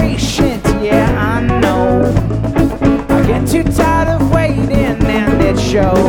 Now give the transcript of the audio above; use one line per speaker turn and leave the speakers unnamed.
patient, yeah, I know. I get too tired of waiting and it shows.